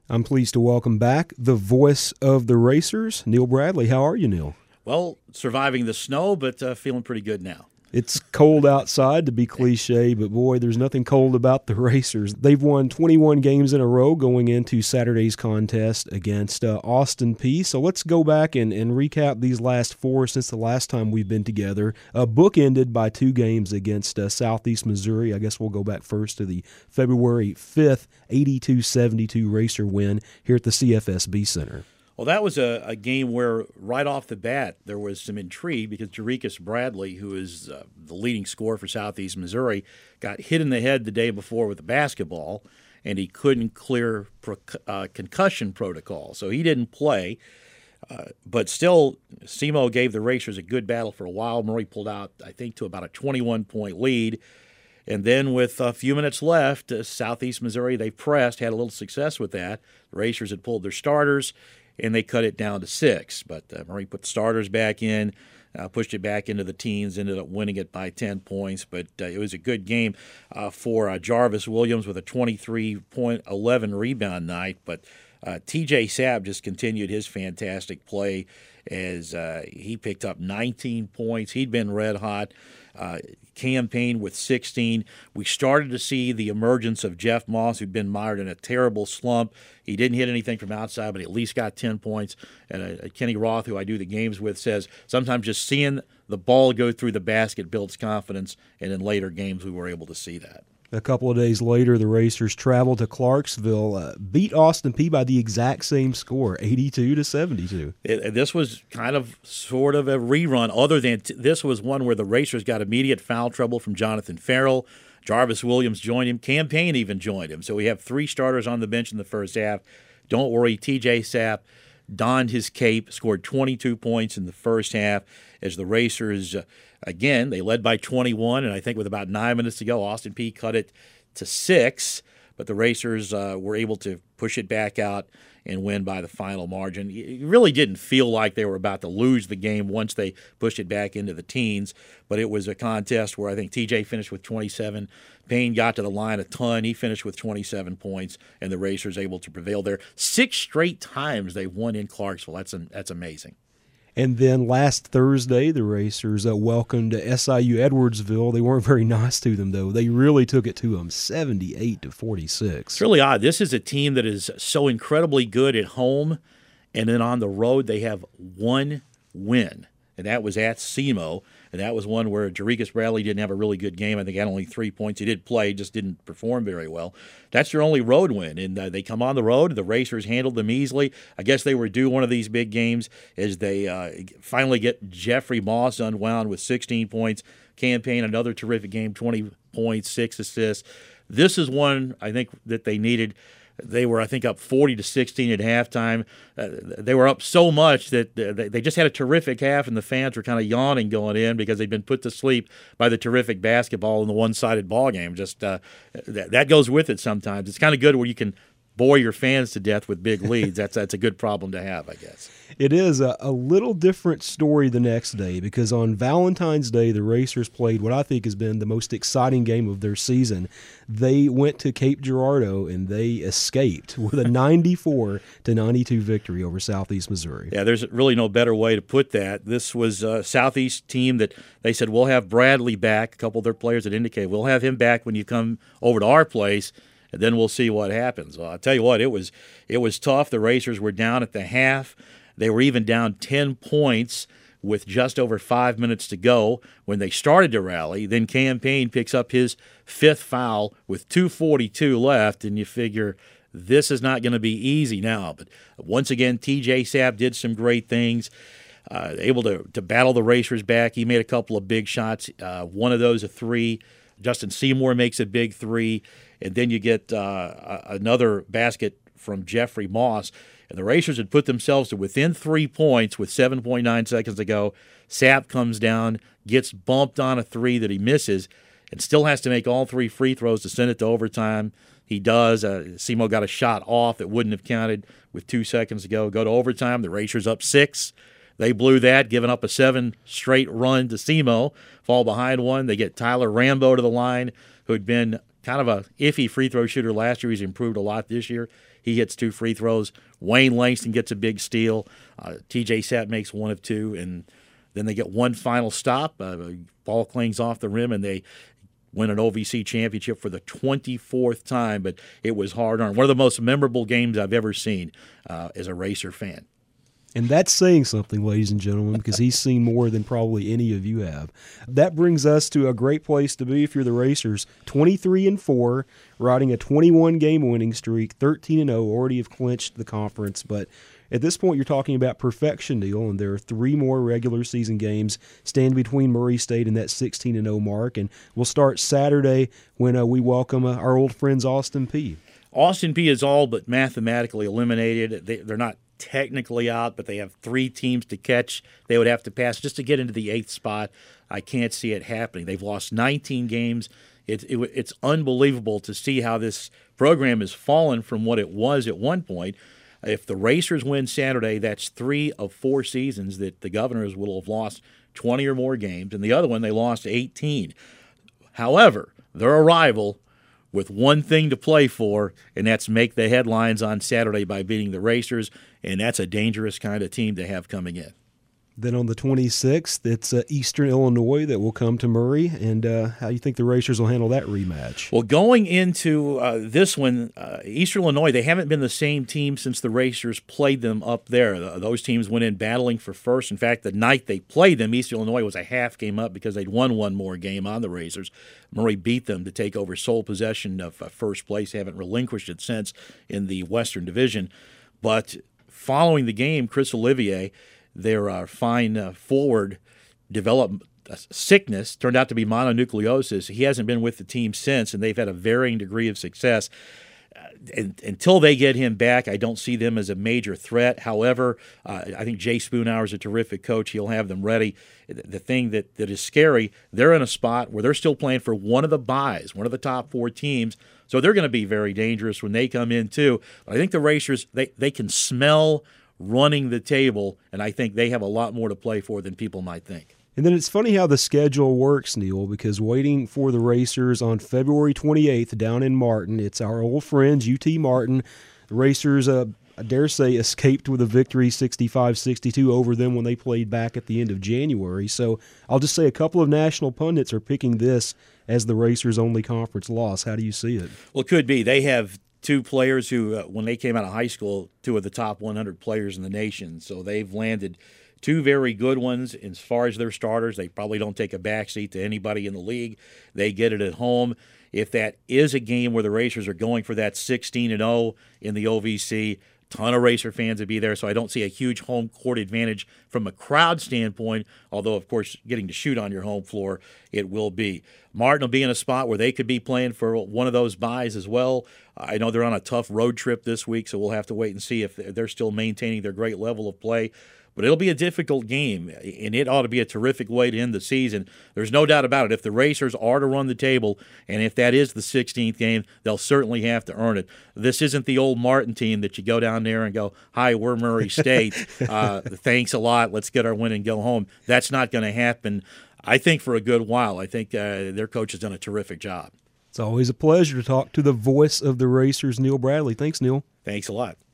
I'm pleased to welcome back the voice of the racers, Neil Bradley. How are you, Neil? Well, surviving the snow, but feeling pretty good now. It's cold outside, to be cliche, but boy, there's nothing cold about the racers. They've won 21 games in a row going into Saturday's contest against Austin Peay. So let's go back and recap these last four since the last time we've been together. Bookended by two games against Southeast Missouri. I guess we'll go back first to the February 5th, 82-72 racer win here at the CFSB Center. Well, that was a game where right off the bat there was some intrigue because Jarekus Bradley, who is the leading scorer for Southeast Missouri, got hit in the head the day before with a basketball, and he couldn't clear concussion protocol, so he didn't play. But still, SEMO gave the racers a good battle for a while. Murray pulled out, I think, to about a 21-point lead. And then with a few minutes left, Southeast Missouri, they pressed, had a little success with that. The racers had pulled their starters, and they cut it down to 6. But Murray put the starters back in, pushed it back into the teens, ended up winning it by 10 points. But it was a good game for Jarvis Williams with a 23.11 rebound night. But TJ Sapp just continued his fantastic play as he picked up 19 points. He'd been red hot. Cam Payne with 16. We started to see the emergence of Jeff Moss, who'd been mired in a terrible slump. He didn't hit anything from outside, but he at least got 10 points. And Kenny Roth, who I do the games with, says sometimes just seeing the ball go through the basket builds confidence, and in later games we were able to see that. A couple of days later, the racers traveled to Clarksville, beat Austin Peay by the exact same score, 82-72. This was kind of sort of a rerun, other than this was one where the racers got immediate foul trouble from Jonathan Farrell. Jarvis Williams joined him. Cam Payne even joined him. So we have 3 starters on the bench in the first half. Don't worry, TJ Sapp donned his cape, scored 22 points in the first half as the racers, again, they led by 21, and I think with about 9 minutes to go, Austin Peay cut it to 6, but the racers were able to push it back out and win by the final margin. It really didn't feel like they were about to lose the game once they pushed it back into the teens, but it was a contest where I think TJ finished with 27. Payne got to the line a ton. He finished with 27 points, and the racers able to prevail there. 6 straight times they won in Clarksville. That's amazing. And then last Thursday, the racers welcomed SIU Edwardsville. They weren't very nice to them, though. They really took it to them, 78-46. It's really odd. This is a team that is so incredibly good at home, and then on the road they have one win, and that was at SEMO. And that was one where Jarekus Bradley didn't have a really good game. I think he had only 3 points. He did play, just didn't perform very well. That's their only road win. And they come on the road. The racers handled them easily. I guess they were due one of these big games as they finally get Jeffrey Moss unwound with 16 points. Cam Payne, another terrific game, 20 points, 6 assists. This is one I think that they needed. They were, I think, up 40-16 at halftime. They were up so much that they just had a terrific half, and the fans were kind of yawning going in because they'd been put to sleep by the terrific basketball in the one-sided ball game. Just that goes with it sometimes. It's kind of good where you can bore your fans to death with big leads. That's a good problem to have, I guess. It is a little different story the next day because on Valentine's Day, the racers played what I think has been the most exciting game of their season. They went to Cape Girardeau, and they escaped with a 94-92 victory over Southeast Missouri. Yeah, there's really no better way to put that. This was a Southeast team that they said, we'll have Bradley back. A couple of their players had indicated, we'll have him back when you come over to our place, and then we'll see what happens. Well, I'll tell you what, it was tough. The racers were down at the half. They were even down 10 points with just over 5 minutes to go when they started to rally. Then Cam Payne picks up his 5th foul with 2:42 left, and you figure this is not going to be easy now. But once again, TJ Sapp did some great things, able to battle the racers back. He made a couple of big shots. One of those, a 3. Justin Seymour makes a big 3. And then you get another basket from Jeffrey Moss. And the racers had put themselves to within 3 points with 7.9 seconds to go. Sapp comes down, gets bumped on a 3 that he misses, and still has to make all 3 free throws to send it to overtime. He does. Semo got a shot off that wouldn't have counted with 2 seconds to go. Go to overtime. The racers up 6. They blew that, giving up a 7 straight run to SEMO. Fall behind 1. They get Tyler Rambo to the line, who had been kind of a iffy free throw shooter last year. He's improved a lot this year. He hits 2 free throws. Wayne Langston gets a big steal. TJ Sapp makes 1 of 2, and then they get one final stop. Ball clings off the rim, and they win an OVC championship for the 24th time. But it was hard-earned. One of the most memorable games I've ever seen as a Racer fan. And that's saying something, ladies and gentlemen, because he's seen more than probably any of you have. That brings us to a great place to be if you're the Racers. 23-4, riding a 21-game winning streak, 13-0, already have clinched the conference. But at this point, you're talking about perfection, Neil, and there are 3 more regular season games stand between Murray State and that 16-0 mark. And we'll start Saturday when we welcome our old friends Austin Peay. Austin Peay is all but mathematically eliminated. They're not technically out, but they have 3 teams to catch. They would have to pass just to get into the 8th spot. I can't see it happening. They've lost 19 games. It's unbelievable to see how this program has fallen from what it was at one point. If the Racers win Saturday, that's 3 of 4 seasons that the Governors will have lost 20 or more games, and the other one they lost 18. However, their arrival with one thing to play for, and that's make the headlines on Saturday by beating the Racers, and that's a dangerous kind of team to have coming in. Then on the 26th, it's Eastern Illinois that will come to Murray. And how do you think the Racers will handle that rematch? Well, going into this one, Eastern Illinois, they haven't been the same team since the Racers played them up there. Those teams went in battling for first. In fact, the night they played them, Eastern Illinois was a half game up because they'd won one more game on the Racers. Murray beat them to take over sole possession of first place. They haven't relinquished it since in the Western Division. But following the game, Chris Olivier, their fine forward, developed a sickness, turned out to be mononucleosis. He hasn't been with the team since, and they've had a varying degree of success. Until they get him back, I don't see them as a major threat. However, I think Jay Spoonhour is a terrific coach. He'll have them ready. The thing that is scary, they're in a spot where they're still playing for one of the buys, one of the top 4 teams, so they're going to be very dangerous when they come in too. But I think the Racers, they can smell running the table, and I think they have a lot more to play for than people might think. And then it's funny how the schedule works, Neil, because waiting for the Racers on February 28th down in Martin, it's our old friends, UT Martin. The Racers, I dare say, escaped with a victory 65-62 over them when they played back at the end of January. So I'll just say a couple of national pundits are picking this as the Racers' only conference loss. How do you see it? Well, it could be. They have 2 players who, when they came out of high school, 2 of the top 100 players in the nation. So they've landed 2 very good ones as far as their starters. They probably don't take a backseat to anybody in the league. They get it at home. If that is a game where the Racers are going for that 16-0 in the OVC, ton of Racer fans would be there, so I don't see a huge home court advantage from a crowd standpoint, although, of course, getting to shoot on your home floor, it will be. Martin will be in a spot where they could be playing for one of those buys as well. I know they're on a tough road trip this week, so we'll have to wait and see if they're still maintaining their great level of play. But it'll be a difficult game, and it ought to be a terrific way to end the season. There's no doubt about it. If the Racers are to run the table, and if that is the 16th game, they'll certainly have to earn it. This isn't the old Martin team that you go down there and go, "Hi, we're Murray State. Thanks a lot. Let's get our win and go home." That's not going to happen, I think, for a good while. I think their coach has done a terrific job. It's always a pleasure to talk to the voice of the Racers, Neil Bradley. Thanks, Neil. Thanks a lot.